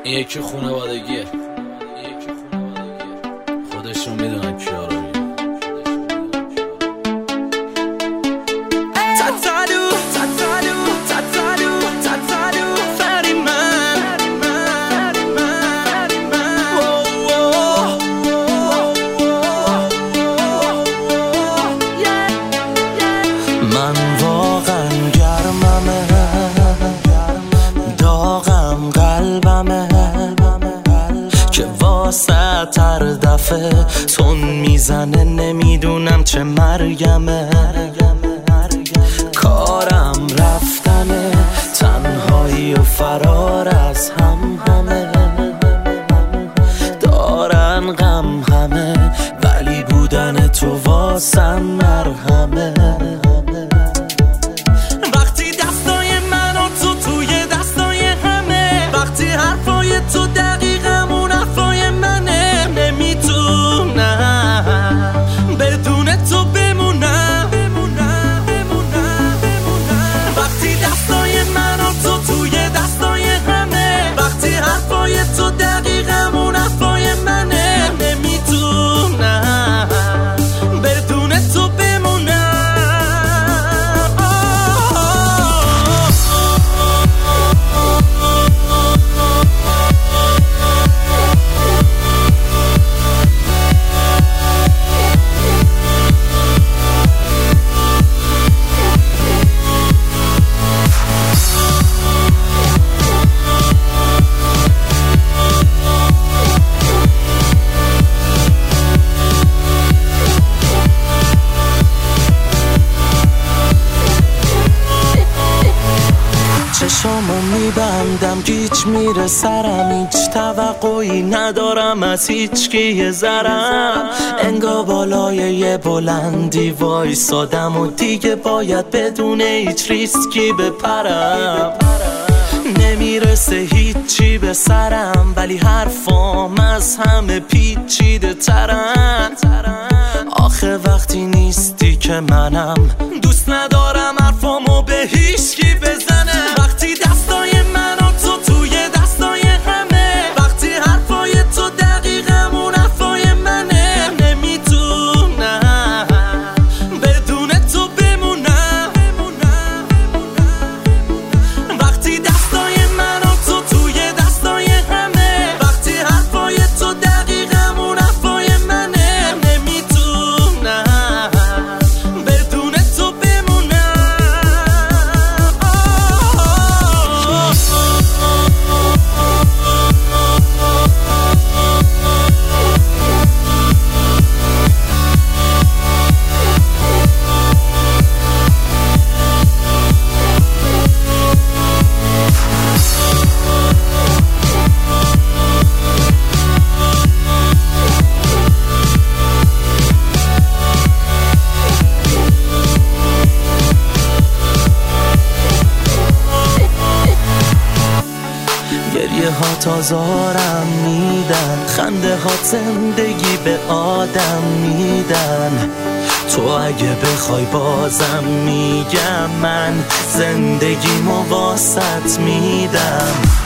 این یکی خانوادگیه، خودشون میدونن کیا رو میگن. من واقعا گرممه، داغم قلبمه که واسه تر دفعه تون میزنه، نمیدونم چه مرگمه. کارم رفتنه، تنهایی و فرار از همه دارن غم همه، ولی بودن تو واسم مرهمه. وقتی دستای من و تو توی دستای همه، وقتی حرفای تو دقیقا اون حرفای منه، نمیتونم بدون تو بمونم. وقتی دستای من و تو توی دستای همه، وقتی حرفای تو دقیقا اون حرفای منه، نمیتونم بدون تو بمونم. چشامو میبندم، گیج میره سرم، هیچ توقعی ندارم از هیچ کی یه ذرم. انگار بالای یه بلندی وایسادم و دیگه باید بدون هیچ ریسکی بپرم. نمیرسه هیچی به سرم، ولی حرفام از همه پیچیده ترن. آخه وقتی نیستی که منم دوست ندارم حرفامو به هیچکی بزنم. وقتی دستای من و تو توی دستای همه، وقتی حرفای تو دقیقا اون حرفای منه، نمیتونم بدون تو بمونم. وقتی دستای من و تو توی دستای همه، وقتی حرفای تو دقیقا اون حرفای منه، نمیتونم بدون تو بمونم. گریه ها تازارم میدن، خنده ها زندگی به آدم میدن. تو اگه بخوای بازم میگم، من زندگی واسط میدم.